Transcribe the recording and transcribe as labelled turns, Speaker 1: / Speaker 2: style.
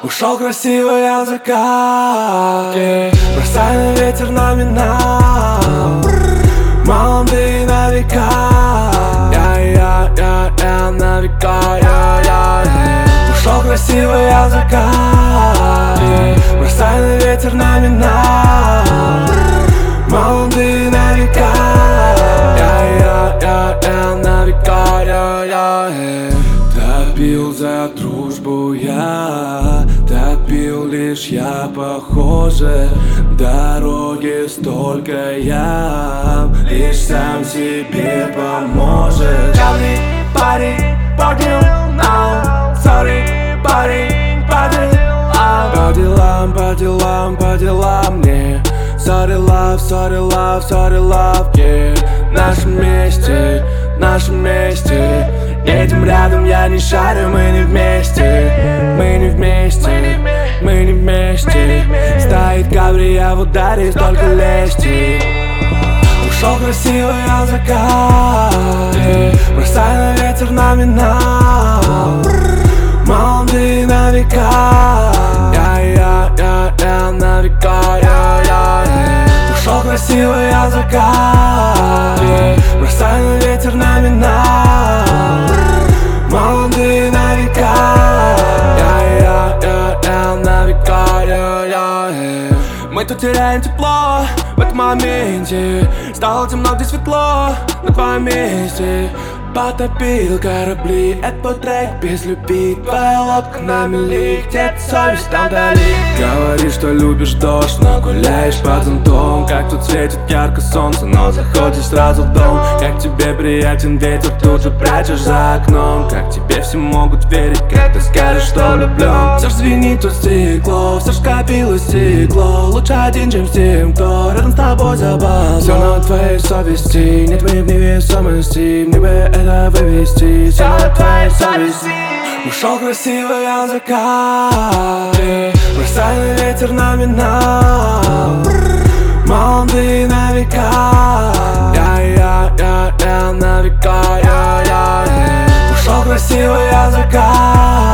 Speaker 1: Ушел красивый от закат, бросай на ветер номинал. Молодые на века, я на века, Ушел красивый от закат, бросай на ветер номинал. Молодые на века, я на века, Допил за дружбу я, допил лишь я, похоже. Дороги столько ям, лишь сам себе поможет. Каждый парень поднял нам, sorry, парень поднял. По делам, по делам, по делам мне. Sorry love, sorry love, sorry love, yeah. В нашем месте едем рядом, я не шарю, мы не вместе. Мы не вместе, мы не вместе. Стоит кабрия в ударе, столько лести. Ушел красивый от закат, бросай на ветер номинал. Молодые на века, я на века, Ушел красивый от закат, бросай на ветер номинал. Молодые на века, я на века, Мы тут теряем тепло в этом моменте. Стало темно, где светло на твоем месте. Потопил корабли, это твой трек без любви. Твоя лодка на мели, где-то совесть там вдали. Говоришь, что любишь дождь, но гуляешь под зонтом. Как тут светит ярко солнце, но заходишь сразу в дом. Как тебе приятен ветер, тут же прячешь за окном. Как тебе все могут верить, как ты скажешь, что влюблен. Все ж звенит тут стекло, все ж копилось стекло. Лучше один, чем с тем, кто рядом с тобой забавно. Все на твоей совести, нет мы в невесомости. Мне бы это вывести, все на твоей совести. Ушел красивый от закат, бросай на ветер номинал. Молодые на века, я на века, Ушел красивый от закат,